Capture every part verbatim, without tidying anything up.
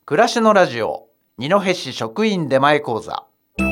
暮らしのラジオ二戸市職員出前講座。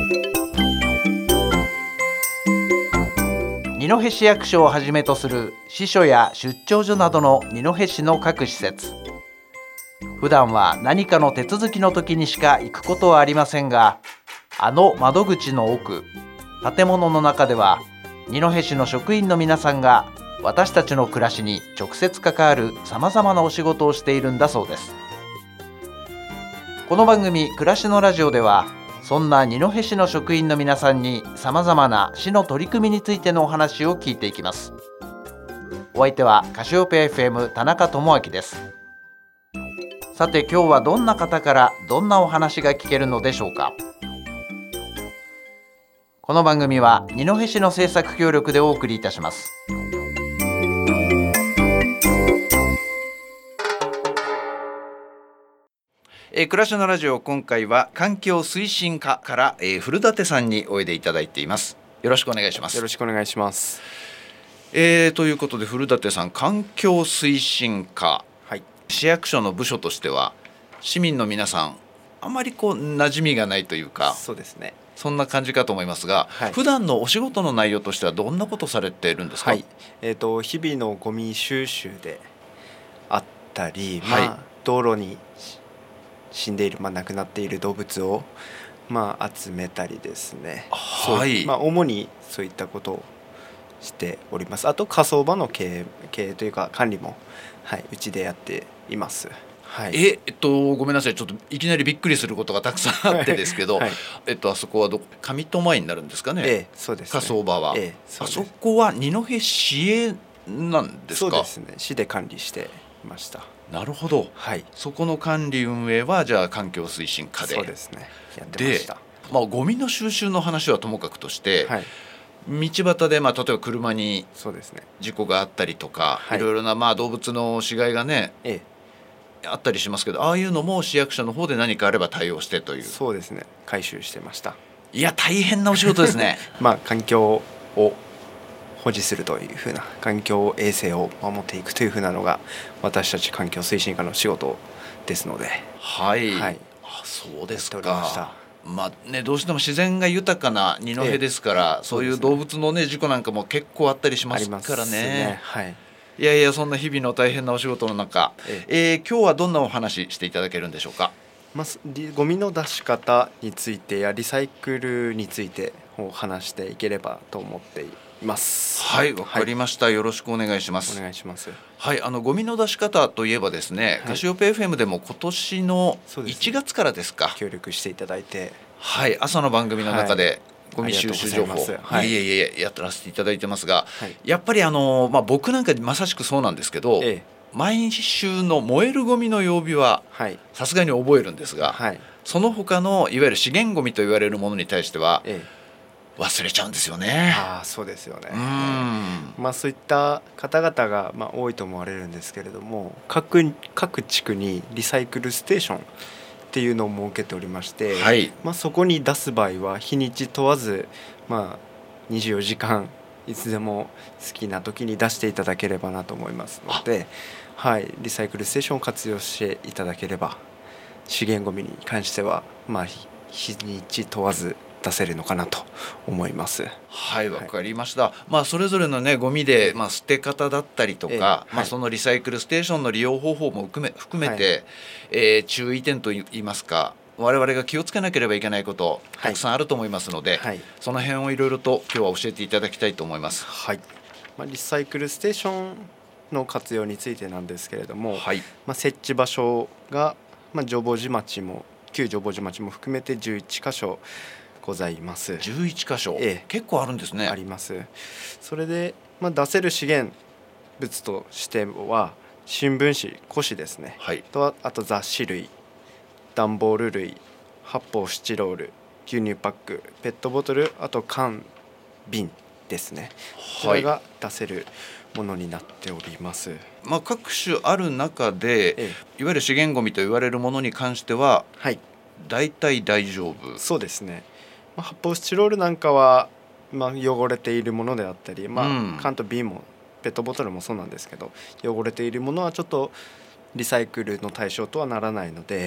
二戸市役所をはじめとする支所や出張所などの二戸市の各施設、普段は何かの手続きの時にしか行くことはありませんが、あの窓口の奥、建物の中では二戸市の職員の皆さんが私たちの暮らしに直接関わるさまざまなお仕事をしているんだそうです。この番組暮らしのラジオでは、そんな二戸市の職員の皆さんにさまざまな市の取り組みについてのお話を聞いていきます。お相手はカシオペア エフエム 田中智明です。さて、今日はどんな方からどんなお話が聞けるのでしょうか。この番組は二戸市の制作協力でお送りいたします。えー、暮らしのラジオ、今回は環境推進課から、えー、古舘さんにおいでいただいています。よろしくお願いします。 よろしくお願いします。 えー、ということで、古舘さん、環境推進課、はい、市役所の部署としては市民の皆さんあまりこう馴染みがないというか、 そうですね、 そんな感じかと思いますが、はい、普段のお仕事の内容としてはどんなことされているんですか。 はい、えーと、日々のゴミ収集であったり、はい、まあ、道路に死んでいる、まあ、亡くなっている動物を、まあ、集めたりですね、はい、まあ、主にそういったことをしております。あと火葬場の経営、経営というか管理も、はい、うちでやっています。はい、 ええっとごめんなさい、ちょっといきなりびっくりすることがたくさんあってですけど、はい、えっとあそこはど上戸前になるんですかね。 ええ、そうですね、 火葬場は、ええ、そあそこは二戸市営なんですか。 そうですね、市で管理していました。 なるほど、はい、そこの管理運営はじゃあ環境推進課で。 そうですね、やってました。 で、まあ、ゴミの収集の話はともかくとして、はい、道端で、まあ、例えば車に事故があったりとか、はい、いろいろな、まあ、動物の死骸がね、ええ、あったりしますけど、ああいうのも市役所の方で何かあれば対応してという。 そうですね、回収してました。 いや、大変なお仕事ですね。 まあ、環境を保持するというふうな、環境衛生を守っていくというふうなのが私たち環境推進課の仕事ですので、 はい、はい、あ、そうですか。まあね、どうしても自然が豊かな二戸ですから、ええ、そういう動物の、ね、事故なんかも結構あったりしますからね。ね、はい、いやいや、そんな日々の大変なお仕事の中、えええー、今日はどんなお話していただけるんでしょうか。 まあ、ゴミの出し方についてやリサイクルについてを話していければと思っています。 はい、わかりました、はい、よろしくお願いします。 お願いします。 はい、あのゴミの出し方といえばですね、はい、カシオペ エフエム でも今年のいちがつからですか、 協力していただいて、 はい、朝の番組の中で、はい、ゴミ収集情報、はい、いえいえやらせていただいてますが、はい、やっぱりあの、まあ、僕なんかまさしくそうなんですけど、ええ、毎週の燃えるゴミの曜日はさすがに覚えるんですが、はい、その他のいわゆる資源ゴミと言われるものに対しては、ええ、忘れちゃうんですよね。 あ、そうですよね。うん、まあ、そういった方々が、まあ、多いと思われるんですけれども、 各, 各地区にリサイクルステーションっていうのを設けておりまして、はい、まあ、そこに出す場合は日にち問わず、まあ、にじゅうよじかんいつでも好きな時に出していただければなと思いますので、はい、リサイクルステーションを活用していただければ資源ゴミに関しては、まあ、日にち問わず出せるのかなと思います。 はい、わかりました。はい、まあ、それぞれのねゴミで、まあ、捨て方だったりとか、えーはい、まあ、そのリサイクルステーションの利用方法も含め、含めて、はい、えー、注意点といいますか、我々が気をつけなければいけないことたくさんあると思いますので、はい、その辺をいろいろと今日は教えていただきたいと思います。 はい、まあ、リサイクルステーションの活用についてなんですけれども、はい、まあ、設置場所が、まあ、浄法寺町も旧浄法寺町も含めてじゅういちかしょございます。 じゅういちかしょ、ええ、結構あるんですね。 あります。それで、まあ、出せる資源物としては新聞紙、古紙ですね、はい、とあと雑誌類、段ボール類、発泡スチロール、牛乳パック、ペットボトル、あと缶、瓶ですね、これが出せるものになっております。 まあ、各種ある中で、ええ、いわゆる資源ゴミと言われるものに関しては、はい、大体大丈夫。 そうですね、まあ、発泡スチロールなんかは、まあ、汚れているものであったり、まあ、うん、缶と瓶もペットボトルもそうなんですけど、汚れているものはちょっとリサイクルの対象とはならないので、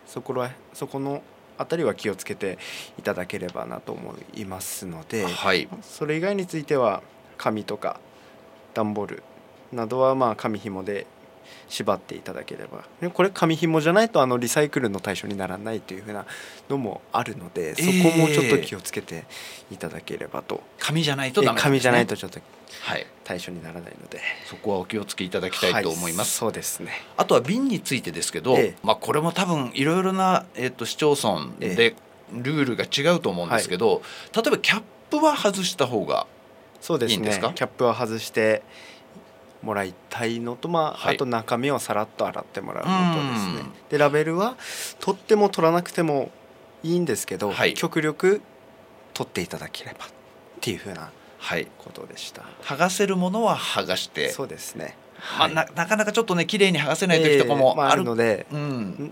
そこらそこのあたりは気をつけていただければなと思いますので、 はい、 それ以外については紙とか段ボールなどはまあ紙紐で縛っていただければ、でこれ紙紐じゃないとあのリサイクルの対象にならないというふうなのもあるので、そこもちょっと気をつけていただければと、 えー、紙じゃないとダメなんですね。 紙じゃないとちょっとはい、 対象にならないので、 そこはお気をつけいただきたいと思います。 はい、そうですね。 あとは瓶についてですけど、ええ、まあ、これも多分いろいろな、えー、と市町村でルールが違うと思うんですけど、ええ、例えばキャップは外した方がいいんですか？ そうですね、キャップは外してもらいたいのと、まあ、はい、あと中身をさらっと洗ってもらうのとですね、でラベルは取っても取らなくてもいいんですけど、はい、極力取っていただければっていうふうなことでした、はい、 剥がせるものは剥がして、 そうですね、 まあ、な, なかなかちょっとね綺麗に剥がせない時とかもある、 えーまあ、あるので、うん、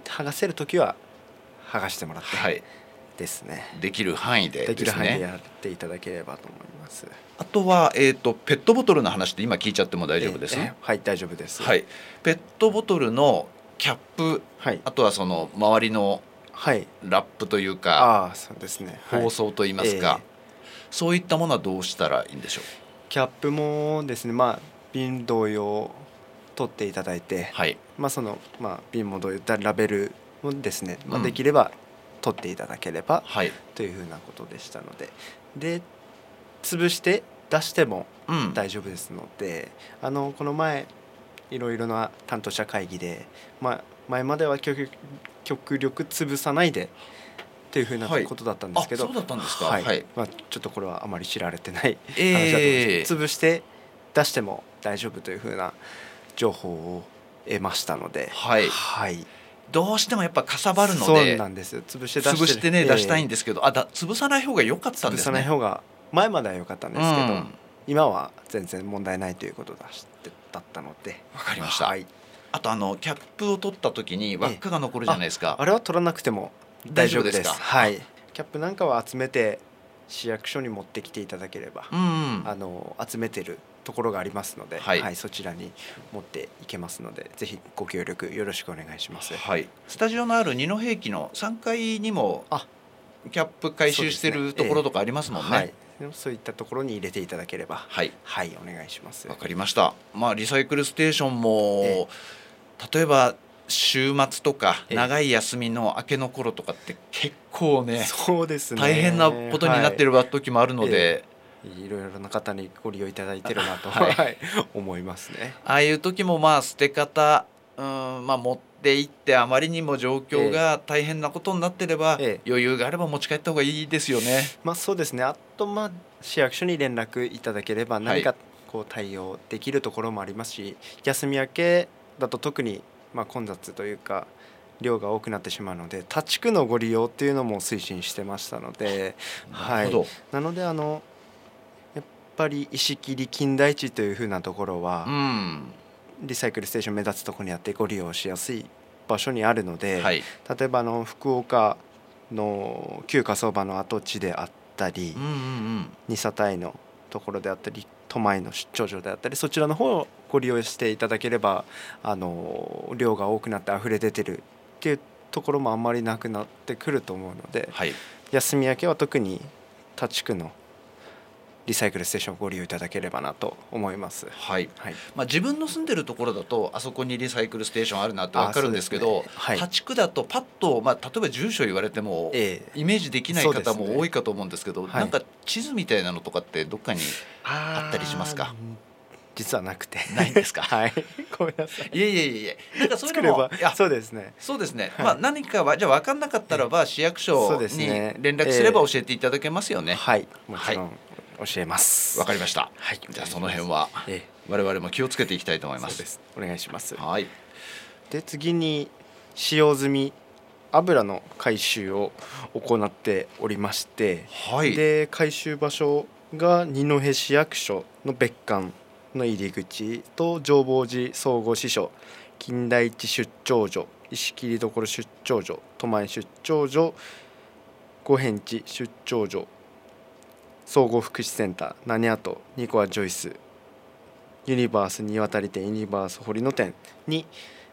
剥がせる時は剥がしてもらって、はい、ですね、 できる範囲でですね、 できる範囲でやっていただければと思います。 あとは、えーと、ペットボトルの話って今聞いちゃっても大丈夫です？ えーえー、はい、大丈夫です、 はい、ペットボトルのキャップ、はい、あとはその周りのラップというか、 はい、あ、そうですね、 包装といいますか、はい、えー、そういったものはどうしたらいいんでしょう？ キャップもですね、まあ、瓶同様取っていただいて、はい、まあそのまあ、瓶も同様ラベルもですね、まあ、できれば取っていただければ、はい、というふうなことでしたので、で潰して出しても大丈夫ですので、うん、あのこの前いろいろな担当者会議で、まあ、前までは極極力潰さないでというふうなことだったんですけど、 はい、あ、そうだったんですか、 はい、はい、まあ、ちょっとこれはあまり知られてない話だと思います、えー、潰して出しても大丈夫というふうな情報を得ましたので、 はい、はい、どうしてもやっぱかさばるので、 そうなんですよ、潰して出して、 潰してね、えー、出したいんですけど、あだ潰さない方が良かったんですね。 潰さない方が前までは良かったんですけど、うん、今は全然問題ないということだったので。 わかりました、はい、あとあのキャップを取った時に輪っかが残るじゃないですか、 えー、あ, あれは取らなくても大丈夫です。 大丈夫ですか？ はい、キャップなんかは集めて市役所に持ってきていただければ、うん、あの集めてるところがありますので、はいはい、そちらに持っていけますので、ぜひご協力よろしくお願いします、 はい、スタジオのある二戸駅のさんがいにもキャップ回収してるところとかありますもんね。はい、 そういったところに入れていただければ、はい、はい、お願いします。 わかりました。まあ、リサイクルステーションも、例えば週末とか長い休みの明けの頃とかって結構ね、 そうですね、 大変なことになってる時もあるので、 はい、いろいろな方にご利用いただいてるなと、はい、思いますね。 ああいう時もまあ捨て方、うん、まあ、持って行ってあまりにも状況が大変なことになってれば、ええ、余裕があれば持ち帰った方がいいですよね。 まあ、そうですね。あと、まあ、市役所に連絡いただければ何かこう対応できるところもありますし、はい、休み明けだと特にまあ混雑というか量が多くなってしまうので、他地区のご利用っていうのも推進してましたので、はい、なのであのやっぱり石切金田一というふうなところは、うん、リサイクルステーション目立つところにあってご利用しやすい場所にあるので、はい、例えばあの福岡の旧火葬場の跡地であったり、うんうんうん、二佐帯のところであったり、都米の出張所であったり、そちらの方をご利用していただければ、あの量が多くなって溢れ出てるっていうところもあんまりなくなってくると思うので、はい、休み明けは特に他地区のリサイクルステーションをご利用いただければなと思います。 はいはい、まあ、自分の住んでるところだとあそこにリサイクルステーションあるなって分かるんですけど、ね、はい、他地区だとパッと、まあ、例えば住所言われても、えー、イメージできない方も多いかと思うんですけど、ね、なんか地図みたいなのとかってどっかにあったりしますか？ 実はなくて。 ないんですか？ はい、ごめんなさい。 いえいえいえ、なんかそういうのもそうですね。 そうですね。はい、まあ、何かはじゃあ分かんなかったらば市役所に連絡すれば教えていただけますよね。 えー、はい、もちろん、はい、教えます。 わかりました。はい、じゃあその辺は我々も気をつけていきたいと思います。 そうです。お願いします。 はい。 で次に使用済み油の回収を行っておりまして、はい、で回収場所が二戸市役所の別館の入り口と浄法寺総合支所、金田一出張所、石切所出張所、都米出張所、五辺地出張所、総合福祉センター、何あとニコアジョイス、ユニバースにわたり店、ユニバース堀野店に、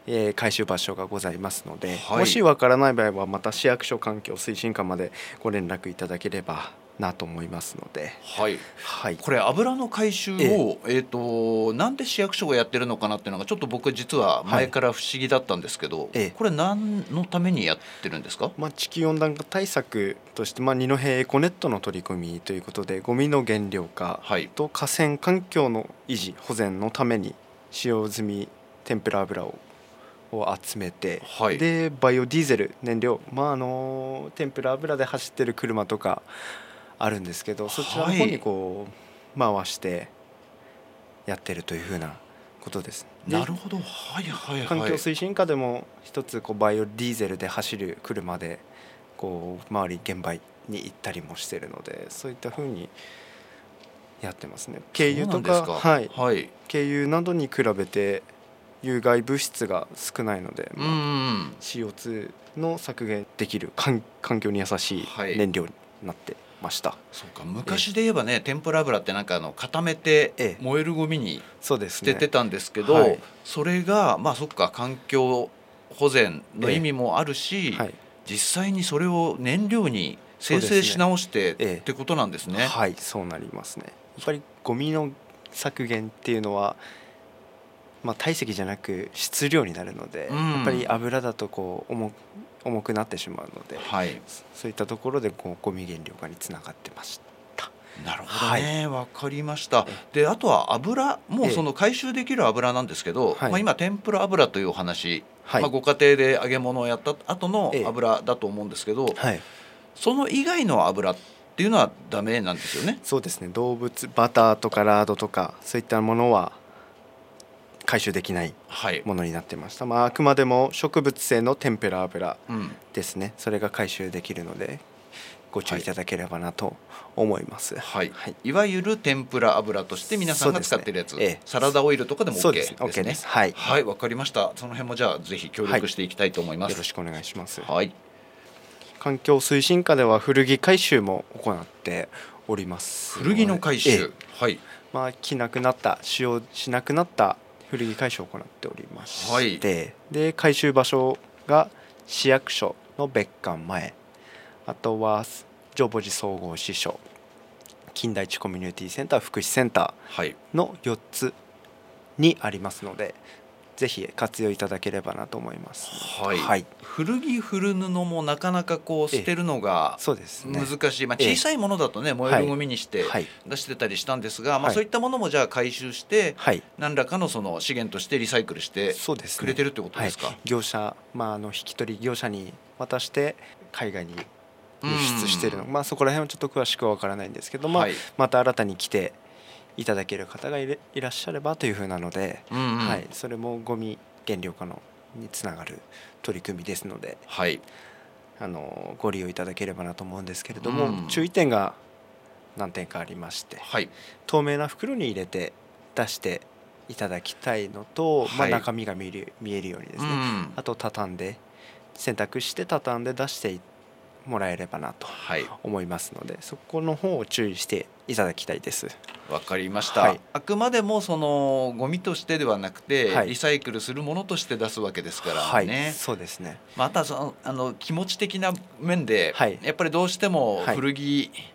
えー、回収場所がございますので、 はい、 もしわからない場合はまた市役所環境推進課までご連絡いただければなと思いますので、 はいはい、これ油の回収を、えーえー、となんで市役所がやってるのかなっていうのがちょっと僕実は前から不思議だったんですけど、はい、これ何のためにやってるんですか？ まあ、地球温暖化対策として、まあ、二戸エコネットの取り組みということでゴミの減量化と河川環境の維持保全のために使用済み天ぷら油をを集めて、はい、でバイオディーゼル燃料、まああの天ぷら油で走ってる車とかあるんですけど、そちらの方にこう回してやってるというふうなことです。 なるほど、はいはいはい。 環境推進課でも一つこうバイオディーゼルで走る車でこう周り現場に行ったりもしているので、そういったふうにやってますね。軽油とか、はいはい、軽油などに比べて有害物質が少ないので、まあ、シーオーツー の削減できる環境に優しい燃料になってました。はい、 そうか、昔で言えばね、天ぷら油ってなんかあの固めて燃えるゴミに捨ててたんですけど、そ, ねはい、それがまあそっか環境保全の意味もあるし、はい、実際にそれを燃料に生成し直して、ね、ってことなんですね。 はい、そうなりますね。やっぱりゴミの削減っていうのはまあ、体積じゃなく質量になるので、うん、やっぱり油だとこう 重, 重くなってしまうので、はい、そういったところでこうゴミ減量化につながってました。 なるほどね、わ、はい、かりました。であとは油もその回収できる油なんですけど、まあ、今天ぷら油というお話、はい、まあ、ご家庭で揚げ物をやった後の油だと思うんですけど、はい、その以外の油っていうのはダメなんですよね。 そうですね、動物バターとかラードとかそういったものは回収できないものになってました。はい、まあ、あくまでも植物性の天ぷら油ですね、うん、それが回収できるのでご注意いただければなと思います。 はいはい、いわゆる天ぷら油として皆さんが使っているやつ、ね、ええ、サラダオイルとかでも OK ですね。 OK です。はい、 はい、わかりました。その辺もじゃあぜひ協力していきたいと思います。 はい、よろしくお願いします。 はい、 環境推進課では古着回収も行っております。 古着の回収、ええ、はい、 まあ、着なくなった使用しなくなった古着回収を行っておりまして、はい、で回収場所が市役所の別館前、あとは浄法寺総合支所、金田一コミュニティセンター、福祉センターのよっつにありますので、ぜひ活用いただければなと思います。 はいはい、古着古布もなかなかこう捨てるのが難しい、まあ、小さいものだとね、燃えるゴミにして出してたりしたんですが、はい、まあ、そういったものもじゃあ回収して、はい、何らかのその資源としてリサイクルしてくれてるってことですか？ はい、業者、まあ、あの引き取り業者に渡して海外に輸出しているの、まあ、そこら辺はちょっと詳しくは分からないんですけど、まあ、はい、また新たに来ていただける方がいらっしゃればというふうなので、うんうん、はい、それもゴミ減量化のにつながる取り組みですので、はい、あのご利用いただければなと思うんですけれども、うん、注意点が何点かありまして、はい、透明な袋に入れて出していただきたいのと、はい、まあ、中身が見える、見えるようにですね、うん、あと畳んで洗濯して畳んで出してもらえればなと思いますので、はい、そこの方を注意していただきたいです。 わかりました。はい、あくまでもそのゴミとしてではなくて、はい、リサイクルするものとして出すわけですからね。はい、 そうですね。 またそのあの気持ち的な面で、はい、やっぱりどうしても古着、はい、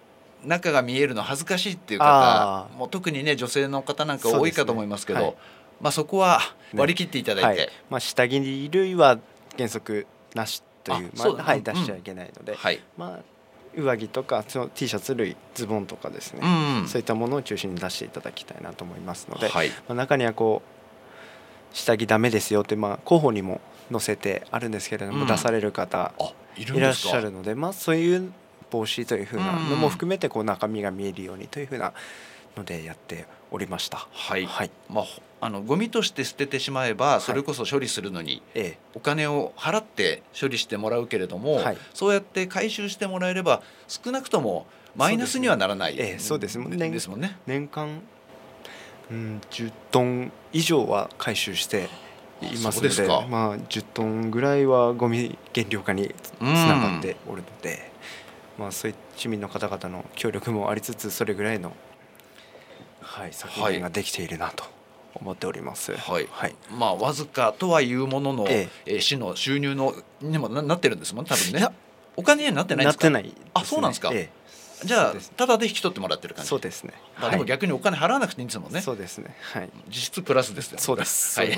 中が見えるの恥ずかしいっていう方も特にね女性の方なんか多いかと思いますけど、そ、ね、はい、まあ、そこは割り切っていただいて、ね、はい、 まあ、下着類は原則なしという、まあ、はい、出しちゃいけないので、うん、はい、まあ上着とかその T シャツ類ズボンとかですね、うんうん、そういったものを中心に出していただきたいなと思いますので、はい、まあ、中にはこう下着ダメですよって、まあ、広報にも載せてあるんですけれども、うん、出される方いらっしゃるので、まあ、そういう防止というふうなのも含めてこう中身が見えるようにというふうなのでやっておりました。 はい、はい、まあ、あのゴミとして捨ててしまえばそれこそ処理するのにお金を払って処理してもらうけれども、はい、そうやって回収してもらえれば少なくともマイナスにはならないそうですね。 ですもんね。 年間、うん、じゅっトン以上は回収していますの で, でまあ、じゅっトンぐらいはゴミ減量化につながっておるので、まあ、そういう市民の方々の協力もありつつそれぐらいの、はい、削減ができているなと思っております。 はいはい、まあわずかとはいうものの、えええー、市の収入のにも な, なってるんですもん多分ね。いやお金にはなってないんですか？ なってないですね。 あ、そうなんですか。ええ、じゃあただで引き取ってもらってる感じ。 そうですね。 まあ、でも逆にお金払わなくていいんですもんね。 そうですね、はい、 実質プラスですよね。 そうです。 はい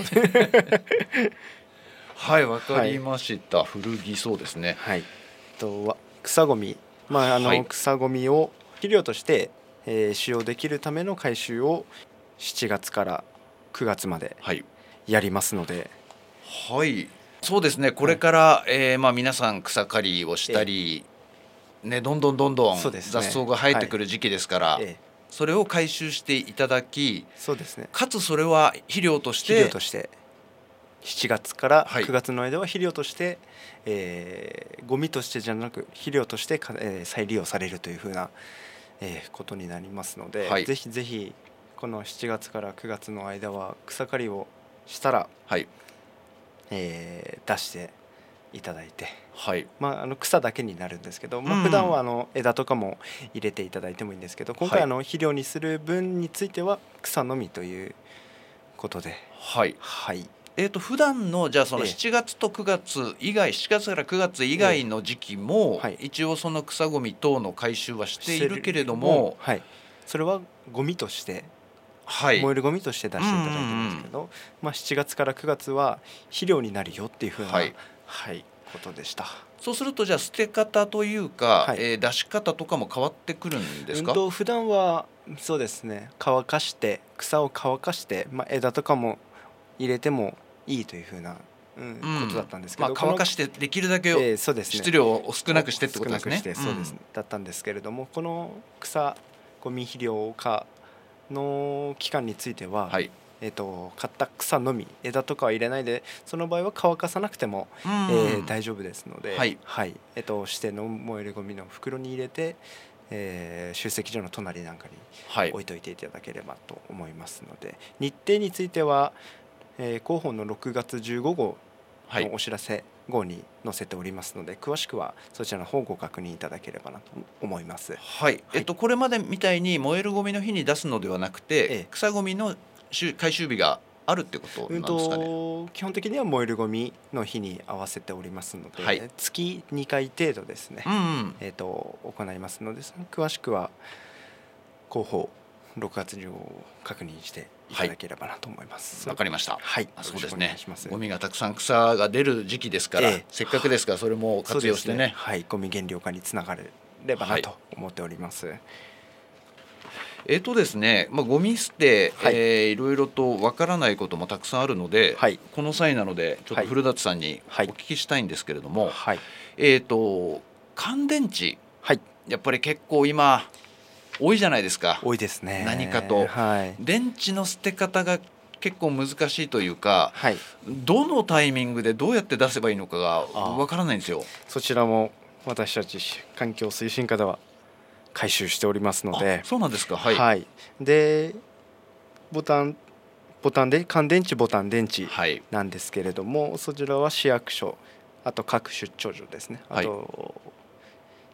はい、わかりました、はい、古着そうですね。 はい、とは草ごみ、まああの、はい、草ごみを肥料として、えー、使用できるための回収をしちがつからくがつまでやりますので、 はい、はい、そうですね。これから、はい、えーまあ、皆さん草刈りをしたり、えーね、どんどんどんどん雑草が生えてくる時期ですから、はい、それを回収していただき、 そうですね、 かつそれは肥料として肥料としてしちがつからくがつの間は肥料として、はい、えー、ゴミとしてじゃなく肥料として、えー、再利用されるというふうな、えー、ことになりますので、はい、ぜひぜひこのしちがつからくがつの間は草刈りをしたら、はい、えー、出していただいて、はい、まあ、あの草だけになるんですけど、まあ、普段はあの枝とかも入れていただいてもいいんですけど、今回あの肥料にする分については草のみということで、はい、はい、 えー、と普段のじゃあそのしちがつとくがつ以外、しちがつからくがつ以外の時期も、はい、一応その草ごみ等の回収はしているけれども、 はい、それはゴミとして、はい、燃えるゴミとして出していただいてるんですけど、まあ、しちがつからくがつは肥料になるよっていうふうな、はいはい、ことでした。 そうするとじゃあ捨て方というか、はい、えー、出し方とかも変わってくるんですか？ うんと普段はそうですね、乾かして草を乾かして、まあ、枝とかも入れてもいいというふうな、うん、うん、ことだったんですけど、 まあ、乾かしてできるだけ、 えーそうですね、 質量を少なくしてってことですね。 少なくしてそうです、ね、うん、だったんですけれども、この草ゴミ肥料化の期間については、はい、えー、と買った草のみ、枝とかは入れないで、その場合は乾かさなくても、うん、えー、大丈夫ですので、はいはい、えー、と指定の燃えるゴミの袋に入れて、えー、集積所の隣なんかに置いといていただければと思いますので、はい、日程については、えー、広報のろくがつじゅうごごうのお知らせ号に載せておりますので、はい、詳しくはそちらの方をご確認いただければなと思います。 はい、はい、えっと、これまでみたいに燃えるゴミの日に出すのではなくて、ええ、草ゴミの回収日があるってことなんですかね。 うんと基本的には燃えるゴミの日に合わせておりますので、はい、月にかい程度ですね、うんうん、えー、と行いますので、その詳しくは広報ろくがつじゅうごを確認していただければなと思います。 わ、はい、かりました。 はい、 そうですね。ゴミがたくさん草が出る時期ですから、ええ、せっかくですからそれも活用して ね, ね、 はい、ゴミ減量化につながればなと思っております。はい、 えーとですね、まあ、ゴミ捨て、はい、えー、いろいろとわからないこともたくさんあるので、はい、この際なのでちょっと古舘さんにお聞きしたいんですけれども、はい、えーと乾電池、はい、やっぱり結構今多いじゃないですか。 多いですね。 何かと、はい、電池の捨て方が結構難しいというか、はい、どのタイミングでどうやって出せばいいのかがわからないんですよ。 そちらも私たち環境推進課では回収しておりますので。 そうなんですか。はい、 はい、でボタンボタンで乾電池ボタン電池なんですけれども、はい、そちらは市役所、あと各出張所ですね、あと、はい、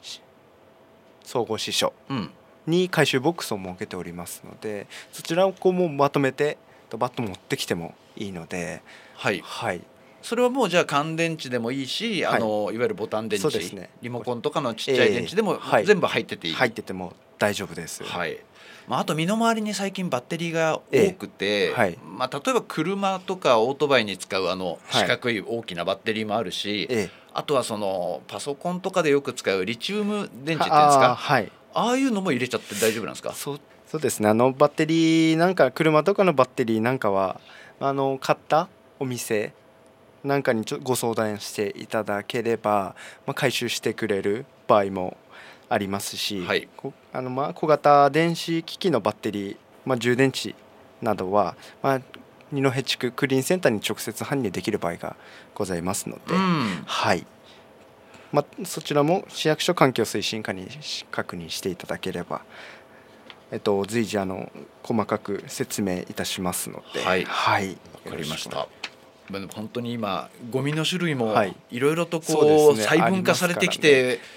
総合支所に回収ボックスを設けておりますので、そちらをこうもまとめてバッと持ってきてもいいので、 はい、はい、それはもうじゃあ乾電池でもいいし、はい、あのいわゆるボタン電池、そうですね、リモコンとかのちっちゃい電池でも、えー、全部入ってていい、 入ってても大丈夫です。 はい、まあ、あと身の回りに最近バッテリーが多くて、えーはい、まあ、例えば車とかオートバイに使うあの四角い大きなバッテリーもあるし、はい、あとはそのパソコンとかでよく使うリチウム電池っていうんですか、あ、はい、ああいうのも入れちゃって大丈夫なんですか？ そう、そうですね、あのバッテリーなんか車とかのバッテリーなんかはあの買ったお店なんかにちょご相談していただければ、まあ、回収してくれる場合もありますし、はい、あのまあ小型電子機器のバッテリー、まあ、充電池などは、まあ、二戸地区クリーンセンターに直接搬入できる場合がございますので、うん、はい、まあ、そちらも市役所環境推進課に確認していただければ、えっと、随時あの細かく説明いたしますので、 はい、はい、わかりました。本当に今ゴミの種類もいろいろとこう細分化されてきて、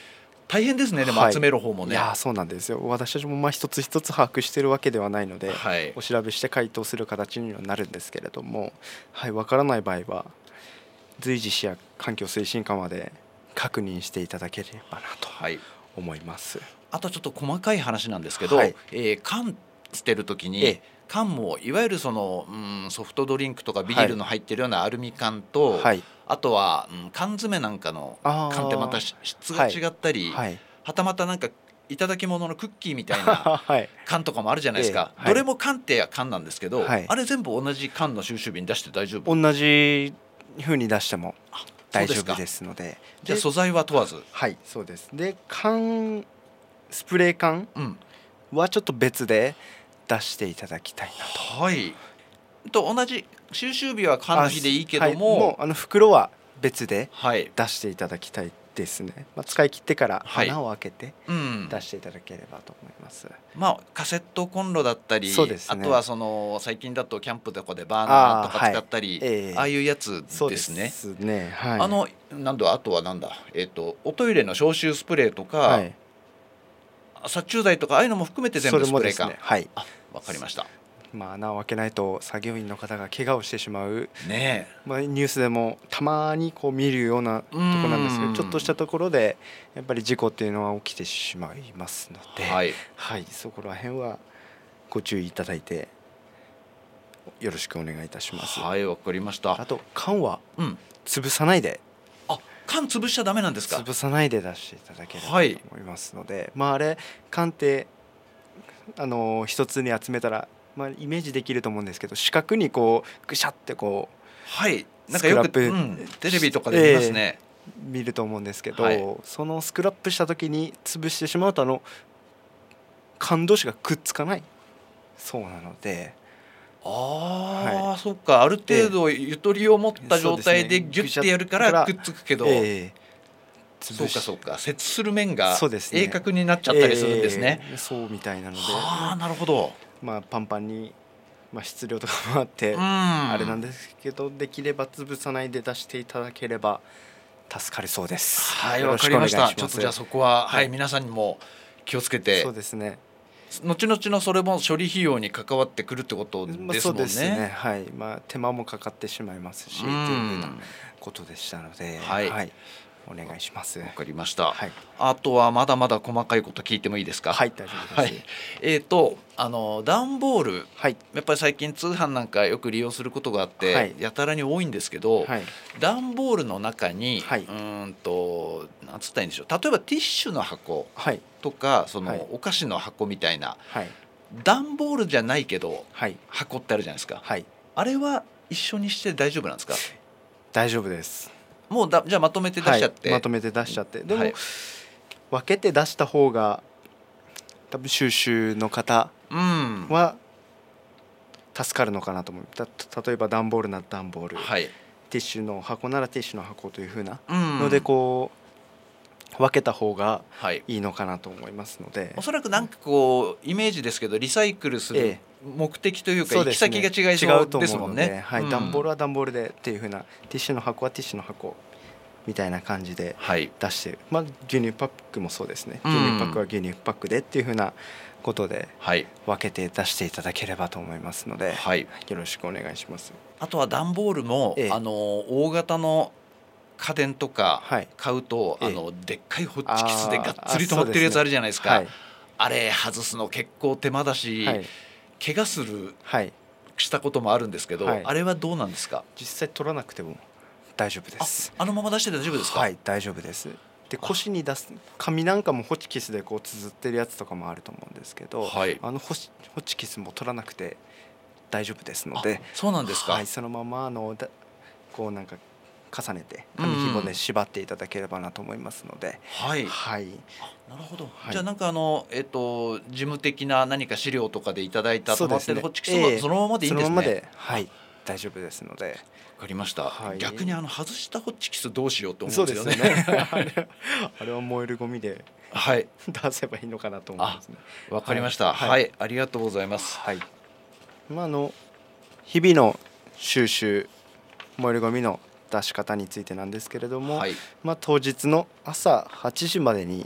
大変ですね。でも集める方もね、 はい、いやそうなんですよ。私たちもまあ一つ一つ把握してるわけではないので、はい、お調べして回答する形にはなるんですけれども、はい、分からない場合は随時市や環境推進課まで確認していただければなと思います、はい、 あとちょっと細かい話なんですけど、はい、えー、缶捨てるときに、ええ、缶もいわゆるその、うん、ソフトドリンクとかビニールの入ってるようなアルミ缶と、はい、あとは、うん、缶詰なんかの缶ってまた質が違ったり、はいはい、はたまたなんかいただき物のクッキーみたいな缶とかもあるじゃないですか、はい、どれも缶って缶なんですけど、はい、あれ全部同じ缶の収集瓶出して大丈夫？ 同じ風に出しても大丈夫ですので。 じゃあ素材は問わず。 はいそうです。で缶スプレー缶はちょっと別で出していただきたいなと。 はいと同じ収集日は缶の日でいいけども、はい、 もうあの袋は別で出していただきたいですね、まあ、使い切ってから穴を開けて出していただければと思います、 はい、うん、まあ、カセットコンロだったり、そうですね、あとはその最近だとキャンプとかでバーナーとか使ったり あ,、はいえー、ああいうやつですね。そうですね、はい、あのなんだあとはなんだ、えー、とおトイレの消臭スプレーとか、はい、殺虫剤とかああいうのも含めて全部スプレー缶、ね、はい、あ、わかりました。 まあ、穴を開けないと作業員の方が怪我をしてしまう、ね、まあ、ニュースでもたまにこう見るようなところなんですけど、ちょっとしたところでやっぱり事故っていうのは起きてしまいますので、はいはい、そこら辺はご注意いただいてよろしくお願いいたします。 はい、わかりました。 あと缶は潰さないで、 うん、あ、缶潰しちゃダメなんですか？ 潰さないで出していただければと思いますので、はい、まあ、あれ缶ってあの一つに集めたらまあ、イメージできると思うんですけど、四角にこうぐしゃってこう、 はい、なんかよく、うん、テレビとかで見ますね、 えー、見ると思うんですけど、はい、そのスクラップした時に潰してしまうとあの缶同士がくっつかないそうなので、 ああ、はい、そっか、ある程度ゆとりを持った状態でギュッてやるからくっつくけど、えー、そうかそうか、接する面が鋭角になっちゃったりするんですね。 えー、そうみたいなので、 ああ、なるほど。 まあ、パンパンに、まあ、質量とかもあってあれなんですけど、できれば潰さないで出していただければ助かりそうです。 はい、わかりました。ちょっとじゃあそこは、はい、皆さんにも気をつけて、 そうですね、 後々のそれも処理費用に関わってくるってことですもんね。まあ、そうですね、 はい、まあ、手間もかかってしまいますしというふうなことでしたので、はい、はい、お願いします。 わかりました、はい、あとはまだまだ細かいこと聞いてもいいですか？ はい、大丈夫です、はい、 えーとあの段ボール、はい、やっぱり最近通販なんかよく利用することがあって、はい、やたらに多いんですけど、はい、段ボールの中に、はい、うーんとなんつったらいいんでしょう、例えばティッシュの箱とか、はい、その、はい、お菓子の箱みたいな、はい、段ボールじゃないけど、はい、箱ってあるじゃないですか、はい、あれは一緒にして大丈夫なんですか？ 大丈夫です。 もうだじゃあまとめて出しちゃって、 はい、まとめて出しちゃって、でも、はい、分けて出した方が多分収集の方は助かるのかなと思う。た例えば段ボールなら段ボール、はい、ティッシュの箱ならティッシュの箱というふうなのでこう分けた方がいいのかなと思いますので、はい、 おそらくなんかこうイメージですけどリサイクルする目的というか行き先が違いそうですもんね。 はい、段ボールは段ボールでっていうふうな、ティッシュの箱はティッシュの箱みたいな感じで出して、はい、まあ、牛乳パックもそうですね、牛乳パックは牛乳パックでっていうふうなことで分けて出していただければと思いますので、はい、よろしくお願いします。 あとは段ボールも、ええ、あの大型の家電とか買うと、はい、あのでっかいホッチキスでがっつり止まってるやつあるじゃないですか。 あ, です、ね、はい、あれ外すの結構手間だし、はい、怪我する、はい、したこともあるんですけど、はい、あれはどうなんですか？ 実際取らなくても大丈夫です。 あ, あのまま出して大丈夫ですか？ はい、大丈夫です。で腰に出す紙なんかもホチキスでこう綴ってるやつとかもあると思うんですけど、はい、あのホチホチキスも取らなくて大丈夫ですので。 そうなんですか？ はい、そのままあのだこうなんか重ねて紙紐で縛っていただければなと思いますので、 はい、はい、なるほど、はい、じゃあなんかあの、えー、と事務的な何か資料とかでいただいた止まってるホチキスもそのままでいいんですね。そのままで、 はい、大丈夫ですので。 わかりました、はい、逆にあの外したホチキスどうしようと思うんですよね。 そうですねあれ、あれは燃えるゴミで、はい、出せばいいのかなと思いますね。 わかりました、はい、はい、ありがとうございます。はい、 まあ、あの日々の収集燃えるゴミの出し方についてなんですけれども、はい、まあ、当日の朝はちじまでに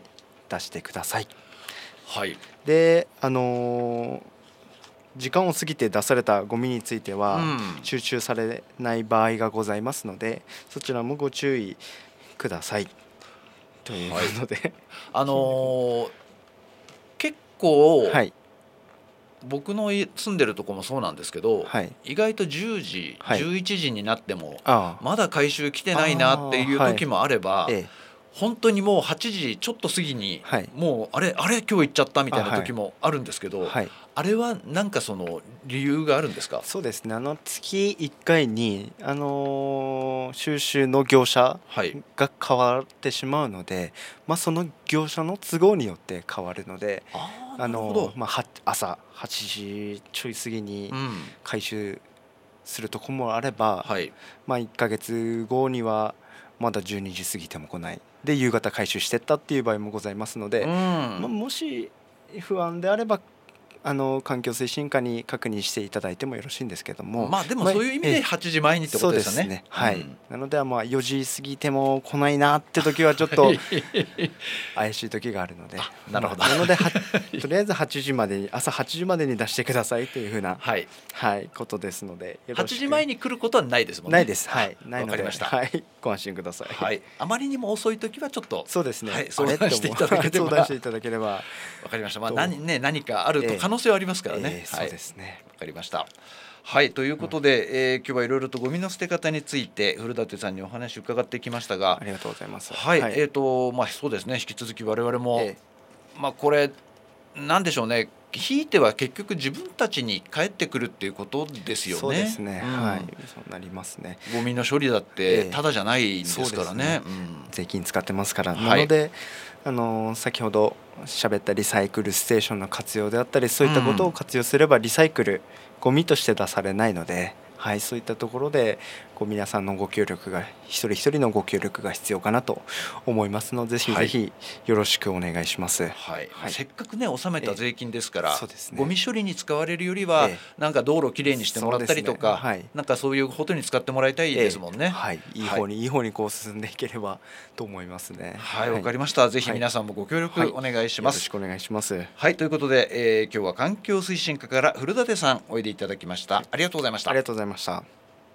出してください。 はい、 で、あのー、時間を過ぎて出されたゴミについては、うん、収集されない場合がございますので、そちらもご注意くださいというので、はい、 あのー、結構、はい、僕の住んでるとこもそうなんですけど、はい、意外とじゅうじ、はい、じゅういちじになってもまだ回収来てないなっていう時もあれば、はい、本当にもうはちじちょっと過ぎに、はい、もうあれあれ今日行っちゃったみたいな時もあるんですけど、はい、あれはなんかその理由があるんですか？ そうですね、あの月いっかいに、あのー、収集の業者が変わってしまうので、はい、まあ、その業者の都合によって変わるので、ああのーまあ、朝はちじちょい過ぎに回収するとこもあれば、うん、はい、まあ、いっかげつごにはまだじゅうにじ過ぎても来ないで夕方回収してったっていう場合もございますので、うん、まあ、もし不安であればあの環境推進課に確認していただいてもよろしいんですけども、 まあでもそういう意味ではちじまえにってことですよね。 そうですね、はい、うん、なのでまあよじ過ぎても来ないなって時はちょっと怪しい時があるのでなるほど、 なのでとりあえずはちじまでに朝はちじまでに出してくださいというふうな、はいはい、ことですので、 はちじまえに来ることはないですもんね。 ないです、はい、ないので、わかりました、はい、ご安心ください、 はい、あまりにも遅い時はちょっとそうですね、はい、 相談していただければ相談していただければわかりました、まあ 何, ね、何かあると可能性はありますからね、えーえーそうですね、 わかりました。はい、ということで、うん、えー、今日はいろいろとゴミの捨て方について古舘さんにお話を伺ってきましたが、 ありがとうございます。 はい、はい、えーとまあ、そうですね、引き続き我々も、えー、まあ、これなんでしょうね、ひいては結局自分たちに返ってくるっていうことですよね。 そうですね、うん、はい、そうなりますね。 ゴミの処理だってただじゃないんですからね、えー、 ね、うん、税金使ってますから、はい、なのであの先ほど喋ったリサイクルステーションの活用であったり、そういったことを活用すればリサイクル、ゴミとして出されないので、はい、そういったところでこう皆さんのご協力が、一人一人のご協力が必要かなと思いますので、ぜひぜひよろしくお願いします。 はいはい、せっかくね納めた税金ですから、えーそうですね、ゴミ処理に使われるよりは、えー、なんか道路をきれいにしてもらったりとか、ね、はい、なんかそういうことに使ってもらいたいですもんね。えー、 はい、いい方に、はい、いい方にこう進んでいければと思いますね。 はい、わ、はい、かりました。ぜひ皆さんもご協力お願いします。 はい、よろしくお願いします。 はい、ということで、えー、今日は環境推進課から古舘さんおいでいただきました。ありがとうございました。 ありがとうございました。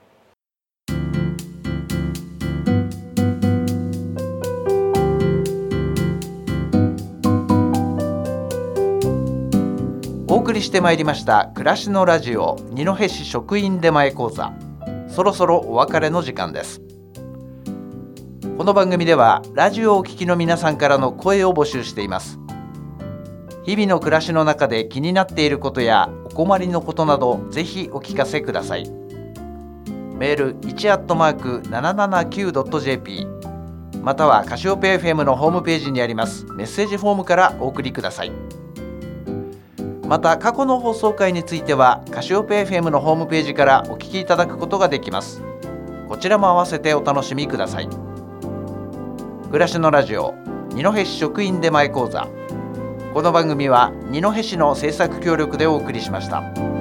お送りしてまいりました暮らしのラジオ二戸市職員出前講座、そろそろお別れの時間です。この番組ではラジオをお聞きの皆さんからの声を募集しています。日々の暮らしの中で気になっていることやお困りのことなど、ぜひお聞かせください。メール いち アットマーク ななななきゅう ドット ジェーピー またはカシオペ エフエム のホームページにありますメッセージフォームからお送りください。また過去の放送回についてはカシオペ エフエム のホームページからお聞きいただくことができます。こちらも合わせてお楽しみください。暮らしのラジオ二戸市職員出前講座、この番組は二戸市の制作協力でお送りしました。